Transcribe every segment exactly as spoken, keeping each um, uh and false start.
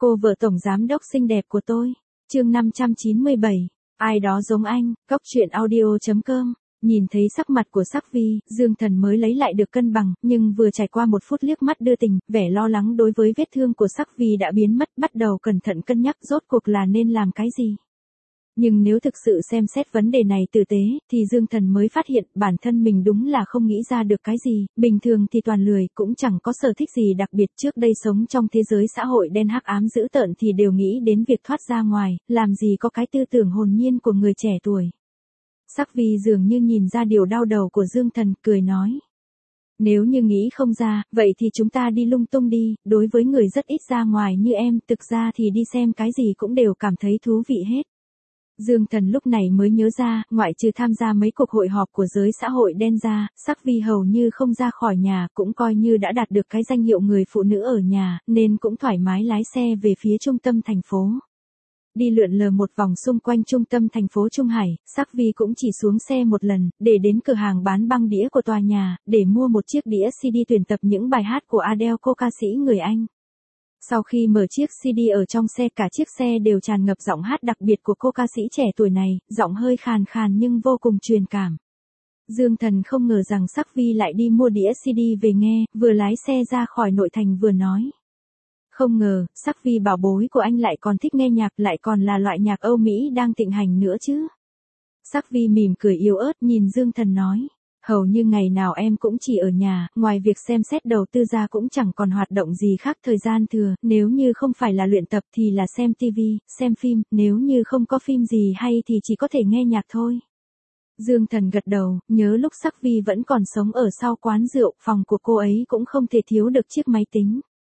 Cô vợ tổng giám đốc xinh đẹp của tôi. Chương năm trăm chín mươi bảy. Ai đó giống anh. Cóc truyện audio chấm com. Nhìn thấy sắc mặt của Sắc Vi, Dương Thần mới lấy lại được cân bằng, nhưng vừa trải qua một phút liếc mắt đưa tình, vẻ lo lắng đối với vết thương của Sắc Vi đã biến mất, bắt đầu cẩn thận cân nhắc rốt cuộc là nên làm cái gì. Nhưng nếu thực sự xem xét vấn đề này tử tế, thì Dương Thần mới phát hiện bản thân mình đúng là không nghĩ ra được cái gì, bình thường thì toàn lười, cũng chẳng có sở thích gì đặc biệt, trước đây sống trong thế giới xã hội đen hắc ám dữ tợn thì đều nghĩ đến việc thoát ra ngoài, làm gì có cái tư tưởng hồn nhiên của người trẻ tuổi. Sắc Vi dường như nhìn ra điều đau đầu của Dương Thần, cười nói. Nếu như nghĩ không ra, vậy thì chúng ta đi lung tung đi, đối với người rất ít ra ngoài như em, thực ra thì đi xem cái gì cũng đều cảm thấy thú vị hết. Dương Thần lúc này mới nhớ ra, ngoại trừ tham gia mấy cuộc hội họp của giới xã hội đen ra, Sắc Vi hầu như không ra khỏi nhà, cũng coi như đã đạt được cái danh hiệu người phụ nữ ở nhà, nên cũng thoải mái lái xe về phía trung tâm thành phố. Đi lượn lờ một vòng xung quanh trung tâm thành phố Trung Hải, Sắc Vi cũng chỉ xuống xe một lần, để đến cửa hàng bán băng đĩa của tòa nhà, để mua một chiếc đĩa xê đê tuyển tập những bài hát của Adele, cô ca sĩ người Anh. Sau khi mở chiếc xê đê ở trong xe, cả chiếc xe đều tràn ngập giọng hát đặc biệt của cô ca sĩ trẻ tuổi này, giọng hơi khàn khàn nhưng vô cùng truyền cảm. Dương Thần không ngờ rằng Sắc Vi lại đi mua đĩa xê đê về nghe, vừa lái xe ra khỏi nội thành vừa nói. Không ngờ, Sắc Vi bảo bối của anh lại còn thích nghe nhạc, lại còn là loại nhạc Âu Mỹ đang thịnh hành nữa chứ. Sắc Vi mỉm cười yếu ớt nhìn Dương Thần nói. Hầu như ngày nào em cũng chỉ ở nhà, ngoài việc xem xét đầu tư ra cũng chẳng còn hoạt động gì khác, thời gian thừa, nếu như không phải là luyện tập thì là xem tivi, xem phim, nếu như không có phim gì hay thì chỉ có thể nghe nhạc thôi. Dương Thần gật đầu, nhớ lúc Sắc Vi vẫn còn sống ở sau quán rượu, phòng của cô ấy cũng không thể thiếu được chiếc máy tính.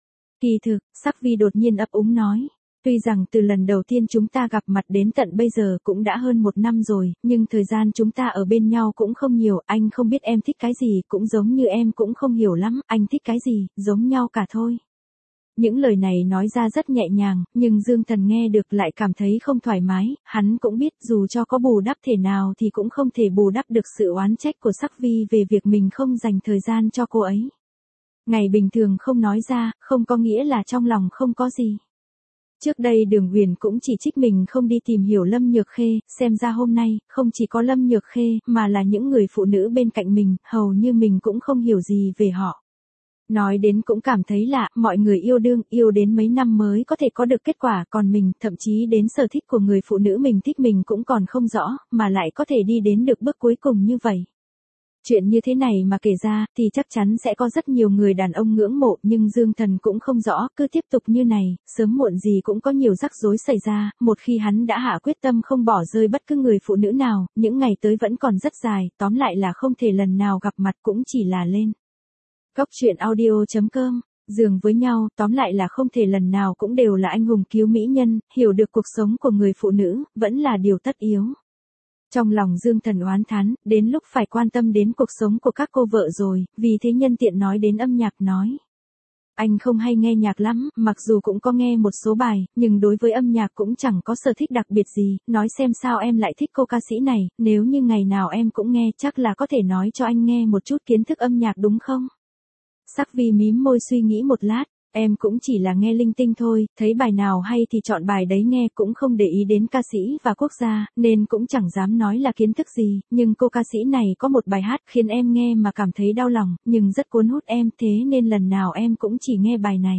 Kỳ thực, Sắc Vi đột nhiên ấp úng nói. Tuy rằng từ lần đầu tiên chúng ta gặp mặt đến tận bây giờ cũng đã hơn một năm rồi, nhưng thời gian chúng ta ở bên nhau cũng không nhiều, anh không biết em thích cái gì, cũng giống như em cũng không hiểu lắm, anh thích cái gì, giống nhau cả thôi. Những lời này nói ra rất nhẹ nhàng, nhưng Dương Thần nghe được lại cảm thấy không thoải mái, hắn cũng biết dù cho có bù đắp thể nào thì cũng không thể bù đắp được sự oán trách của Sắc Vi về việc mình không dành thời gian cho cô ấy. Ngày bình thường không nói ra, không có nghĩa là trong lòng không có gì. Trước đây Đường Huyền cũng chỉ trích mình không đi tìm hiểu Lâm Nhược Khê, xem ra hôm nay, không chỉ có Lâm Nhược Khê, mà là những người phụ nữ bên cạnh mình, hầu như mình cũng không hiểu gì về họ. Nói đến cũng cảm thấy lạ, mọi người yêu đương, yêu đến mấy năm mới có thể có được kết quả, còn mình, thậm chí đến sở thích của người phụ nữ mình thích mình cũng còn không rõ, mà lại có thể đi đến được bước cuối cùng như vậy. Chuyện như thế này mà kể ra, thì chắc chắn sẽ có rất nhiều người đàn ông ngưỡng mộ, nhưng Dương Thần cũng không rõ, cứ tiếp tục như này, sớm muộn gì cũng có nhiều rắc rối xảy ra, một khi hắn đã hạ quyết tâm không bỏ rơi bất cứ người phụ nữ nào, những ngày tới vẫn còn rất dài, tóm lại là không thể lần nào gặp mặt cũng chỉ là lên. Cóc truyện audio chấm com, giường với nhau, tóm lại là không thể lần nào cũng đều là anh hùng cứu mỹ nhân, hiểu được cuộc sống của người phụ nữ, vẫn là điều tất yếu. Trong lòng Dương Thần oán thán, đến lúc phải quan tâm đến cuộc sống của các cô vợ rồi, vì thế nhân tiện nói đến âm nhạc nói. Anh không hay nghe nhạc lắm, mặc dù cũng có nghe một số bài, nhưng đối với âm nhạc cũng chẳng có sở thích đặc biệt gì, nói xem sao em lại thích cô ca sĩ này, nếu như ngày nào em cũng nghe chắc là có thể nói cho anh nghe một chút kiến thức âm nhạc đúng không? Sắc Vi mím môi suy nghĩ một lát. Em cũng chỉ là nghe linh tinh thôi, thấy bài nào hay thì chọn bài đấy nghe, cũng không để ý đến ca sĩ và quốc gia, nên cũng chẳng dám nói là kiến thức gì, nhưng cô ca sĩ này có một bài hát khiến em nghe mà cảm thấy đau lòng, nhưng rất cuốn hút em, thế nên lần nào em cũng chỉ nghe bài này.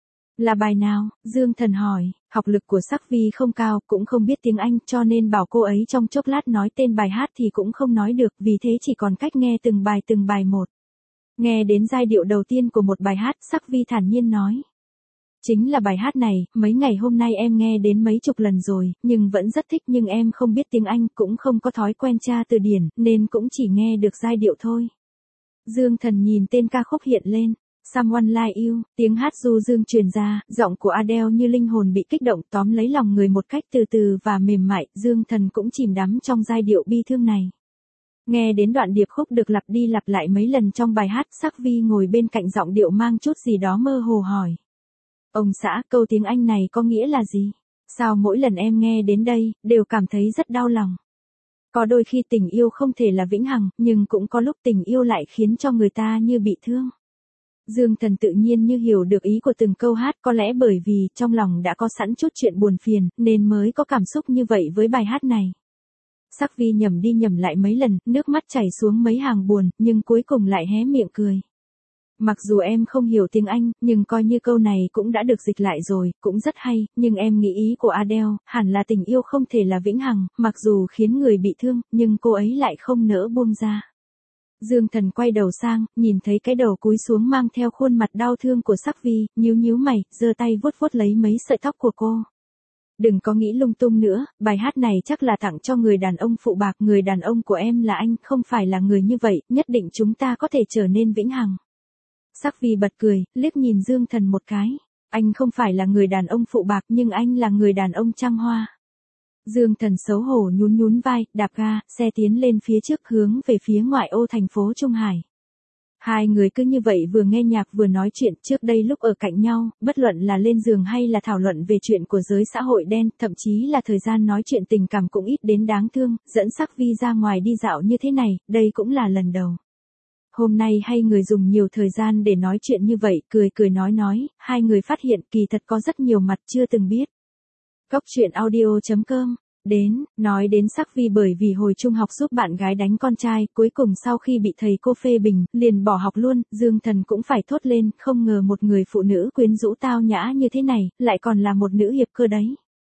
Là bài nào? Dương Thần hỏi, học lực của Sắc Vi không cao, cũng không biết tiếng Anh, cho nên bảo cô ấy trong chốc lát nói tên bài hát thì cũng không nói được, vì thế chỉ còn cách nghe từng bài từng bài một. Nghe đến giai điệu đầu tiên của một bài hát, Sắc Vi thản nhiên nói. Chính là bài hát này, mấy ngày hôm nay em nghe đến mấy chục lần rồi, nhưng vẫn rất thích, nhưng em không biết tiếng Anh, cũng không có thói quen tra từ điển, nên cũng chỉ nghe được giai điệu thôi. Dương Thần nhìn tên ca khúc hiện lên, Someone Like You, tiếng hát du dương truyền ra, giọng của Adele như linh hồn bị kích động, tóm lấy lòng người một cách từ từ và mềm mại, Dương Thần cũng chìm đắm trong giai điệu bi thương này. Nghe đến đoạn điệp khúc được lặp đi lặp lại mấy lần trong bài hát, Sắc Vi ngồi bên cạnh giọng điệu mang chút gì đó mơ hồ hỏi. Ông xã, câu tiếng Anh này có nghĩa là gì? Sao mỗi lần em nghe đến đây, đều cảm thấy rất đau lòng? Có đôi khi tình yêu không thể là vĩnh hằng, nhưng cũng có lúc tình yêu lại khiến cho người ta như bị thương. Dương Thần tự nhiên như hiểu được ý của từng câu hát, có lẽ bởi vì trong lòng đã có sẵn chút chuyện buồn phiền, nên mới có cảm xúc như vậy với bài hát này. Sắc Vi nhẩm đi nhẩm lại mấy lần, nước mắt chảy xuống mấy hàng buồn, nhưng cuối cùng lại hé miệng cười. Mặc dù em không hiểu tiếng Anh, nhưng coi như câu này cũng đã được dịch lại rồi, cũng rất hay, nhưng em nghĩ ý của Adele, hẳn là tình yêu không thể là vĩnh hằng, mặc dù khiến người bị thương, nhưng cô ấy lại không nỡ buông ra. Dương Thần quay đầu sang, nhìn thấy cái đầu cúi xuống mang theo khuôn mặt đau thương của Sắc Vi, nhíu nhíu mày, giơ tay vuốt vuốt lấy mấy sợi tóc của cô. Đừng có nghĩ lung tung nữa, bài hát này chắc là tặng cho người đàn ông phụ bạc, người đàn ông của em là anh, không phải là người như vậy, nhất định chúng ta có thể trở nên vĩnh hằng. Sắc Vi bật cười, liếc nhìn Dương Thần một cái. Anh không phải là người đàn ông phụ bạc nhưng anh là người đàn ông trăng hoa. Dương Thần xấu hổ nhún nhún vai, đạp ga, xe tiến lên phía trước hướng về phía ngoại ô thành phố Trung Hải. Hai người cứ như vậy vừa nghe nhạc vừa nói chuyện, trước đây lúc ở cạnh nhau, bất luận là lên giường hay là thảo luận về chuyện của giới xã hội đen, thậm chí là thời gian nói chuyện tình cảm cũng ít đến đáng thương, dẫn Sắc Vi ra ngoài đi dạo như thế này, đây cũng là lần đầu. Hôm nay hai người dùng nhiều thời gian để nói chuyện như vậy, cười cười nói nói, hai người phát hiện kỳ thật có rất nhiều mặt chưa từng biết. Cốc truyện audio chấm com. Đến, nói đến Sắc Vi bởi vì hồi trung học giúp bạn gái đánh con trai, cuối cùng sau khi bị thầy cô phê bình, liền bỏ học luôn, Dương Thần cũng phải thốt lên, không ngờ một người phụ nữ quyến rũ tao nhã như thế này, lại còn là một nữ hiệp cơ đấy.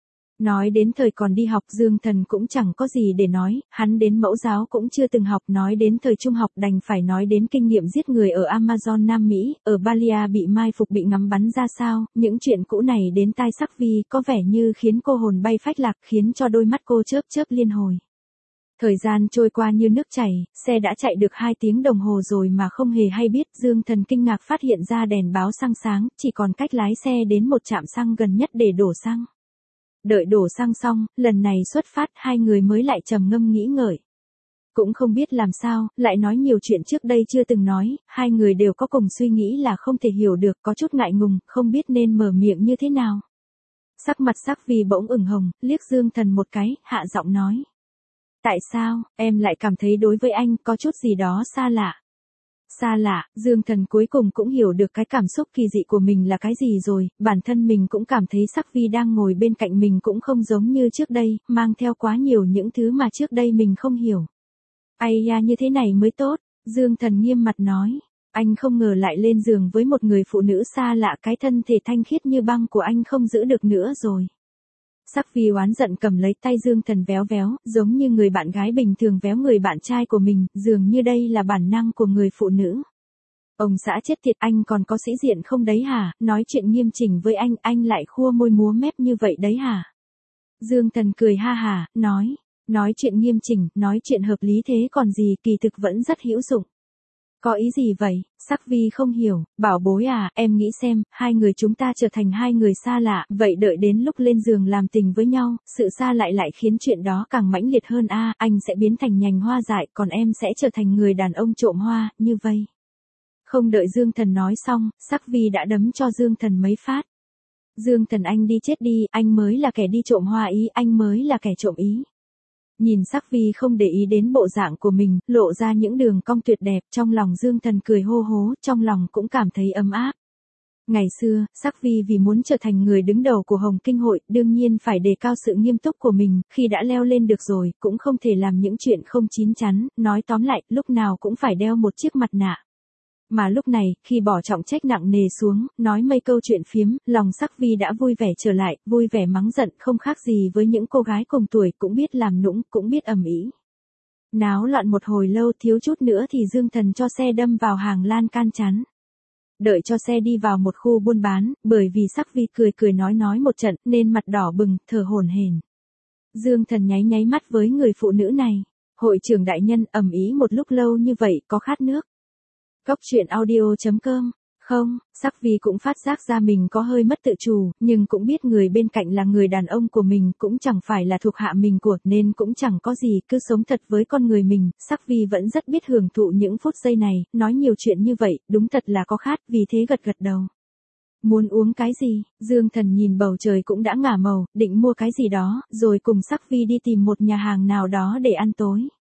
Nói đến thời còn đi học, Dương Thần cũng chẳng có gì để nói, hắn đến mẫu giáo cũng chưa từng học, nói đến thời trung học đành phải nói đến kinh nghiệm giết người ở Amazon Nam Mỹ, ở Balia bị mai phục bị ngắm bắn ra sao, những chuyện cũ này đến tai Sắc Vi có vẻ như khiến cô hồn bay phách lạc, khiến cho đôi mắt cô chớp chớp liên hồi. Thời gian trôi qua như nước chảy, xe đã chạy được hai tiếng đồng hồ rồi mà không hề hay biết, Dương Thần kinh ngạc phát hiện ra đèn báo xăng sáng, chỉ còn cách lái xe đến một trạm xăng gần nhất để đổ xăng. Đợi đổ xăng xong, lần này xuất phát hai người mới lại trầm ngâm nghĩ ngợi. Cũng không biết làm sao, lại nói nhiều chuyện trước đây chưa từng nói, hai người đều có cùng suy nghĩ là không thể hiểu được, có chút ngại ngùng, không biết nên mở miệng như thế nào. Sắc mặt Sắc Vi bỗng ửng hồng, liếc Dương Thần một cái, hạ giọng nói. Tại sao, em lại cảm thấy đối với anh có chút gì đó xa lạ? Xa lạ, Dương Thần cuối cùng cũng hiểu được cái cảm xúc kỳ dị của mình là cái gì rồi, bản thân mình cũng cảm thấy Sắc Vi đang ngồi bên cạnh mình cũng không giống như trước đây, mang theo quá nhiều những thứ mà trước đây mình không hiểu. Ai da như thế này mới tốt, Dương Thần nghiêm mặt nói, anh không ngờ lại lên giường với một người phụ nữ xa lạ, cái thân thể thanh khiết như băng của anh không giữ được nữa rồi. Sắc Vi oán giận cầm lấy tay Dương Thần véo véo, giống như người bạn gái bình thường véo người bạn trai của mình, dường như đây là bản năng của người phụ nữ. Ông xã chết tiệt, anh còn có sĩ diện không đấy hả, nói chuyện nghiêm chỉnh với anh, anh lại khua môi múa mép như vậy đấy hả? Dương Thần cười ha hà, nói, nói chuyện nghiêm chỉnh, nói chuyện hợp lý thế còn gì, kỳ thực vẫn rất hữu dụng. Có ý gì vậy? Sắc Vi không hiểu, bảo bối à, em nghĩ xem, hai người chúng ta trở thành hai người xa lạ, vậy đợi đến lúc lên giường làm tình với nhau, sự xa lại lại khiến chuyện đó càng mãnh liệt hơn a, à, anh sẽ biến thành nhành hoa dại, còn em sẽ trở thành người đàn ông trộm hoa, như vây. Không đợi Dương Thần nói xong, Sắc Vi đã đấm cho Dương Thần mấy phát. Dương Thần anh đi chết đi, anh mới là kẻ đi trộm hoa ý, anh mới là kẻ trộm ý. Nhìn Sắc Vi không để ý đến bộ dạng của mình, lộ ra những đường cong tuyệt đẹp, trong lòng Dương Thần cười hô hố, trong lòng cũng cảm thấy ấm áp. Ngày xưa, Sắc Vi vì muốn trở thành người đứng đầu của Hồng Kinh hội, đương nhiên phải đề cao sự nghiêm túc của mình, khi đã leo lên được rồi, cũng không thể làm những chuyện không chín chắn, nói tóm lại, lúc nào cũng phải đeo một chiếc mặt nạ. Mà lúc này, khi bỏ trọng trách nặng nề xuống, nói mấy câu chuyện phiếm, lòng Sắc Vi đã vui vẻ trở lại, vui vẻ mắng giận, không khác gì với những cô gái cùng tuổi, cũng biết làm nũng, cũng biết ầm ĩ. Náo loạn một hồi lâu, thiếu chút nữa thì Dương Thần cho xe đâm vào hàng lan can chắn. Đợi cho xe đi vào một khu buôn bán, bởi vì Sắc Vi cười cười nói nói một trận, nên mặt đỏ bừng, thở hổn hển. Dương Thần nháy nháy mắt với người phụ nữ này. Hội trưởng đại nhân, ầm ĩ một lúc lâu như vậy, có khát nước. Cốc truyện audio chấm com. Không, Sắc Vi cũng phát giác ra mình có hơi mất tự chủ, nhưng cũng biết người bên cạnh là người đàn ông của mình, cũng chẳng phải là thuộc hạ mình của, nên cũng chẳng có gì, cứ sống thật với con người mình. Sắc Vi vẫn rất biết hưởng thụ những phút giây này, nói nhiều chuyện như vậy, đúng thật là có khát, vì thế gật gật đầu. Muốn uống cái gì? Dương Thần nhìn bầu trời cũng đã ngả màu, định mua cái gì đó, rồi cùng Sắc Vi đi tìm một nhà hàng nào đó để ăn tối.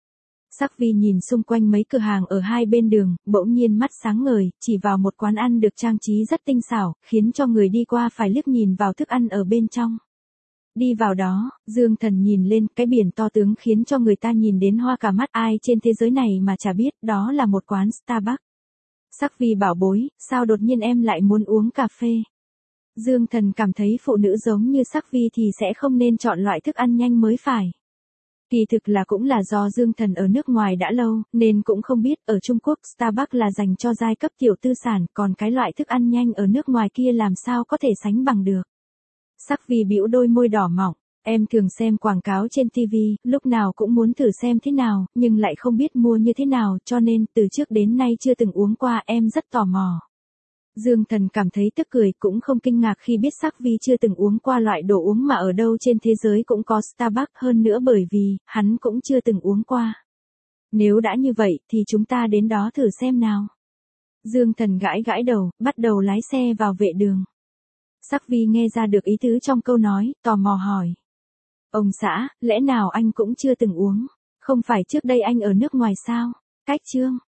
Sắc Vi nhìn xung quanh mấy cửa hàng ở hai bên đường, bỗng nhiên mắt sáng ngời, chỉ vào một quán ăn được trang trí rất tinh xảo, khiến cho người đi qua phải liếc nhìn vào thức ăn ở bên trong. Đi vào đó, Dương Thần nhìn lên, cái biển to tướng khiến cho người ta nhìn đến hoa cả mắt, ai trên thế giới này mà chả biết, đó là một quán Starbucks. Sắc Vi bảo bối, sao đột nhiên em lại muốn uống cà phê? Dương Thần cảm thấy phụ nữ giống như Sắc Vi thì sẽ không nên chọn loại thức ăn nhanh mới phải. Kỳ thực là cũng là do Dương Thần ở nước ngoài đã lâu, nên cũng không biết ở Trung Quốc Starbucks là dành cho giai cấp tiểu tư sản, còn cái loại thức ăn nhanh ở nước ngoài kia làm sao có thể sánh bằng được. Sắc Vi bĩu đôi môi đỏ mọng, em thường xem quảng cáo trên ti vi, lúc nào cũng muốn thử xem thế nào, nhưng lại không biết mua như thế nào, cho nên từ trước đến nay chưa từng uống qua, em rất tò mò. Dương Thần cảm thấy tức cười, cũng không kinh ngạc khi biết Sắc Vi chưa từng uống qua loại đồ uống mà ở đâu trên thế giới cũng có Starbucks, hơn nữa bởi vì, hắn cũng chưa từng uống qua. Nếu đã như vậy, thì chúng ta đến đó thử xem nào. Dương Thần gãi gãi đầu, bắt đầu lái xe vào vệ đường. Sắc Vi nghe ra được ý tứ trong câu nói, tò mò hỏi. Ông xã, lẽ nào anh cũng chưa từng uống? Không phải trước đây anh ở nước ngoài sao? Cách chương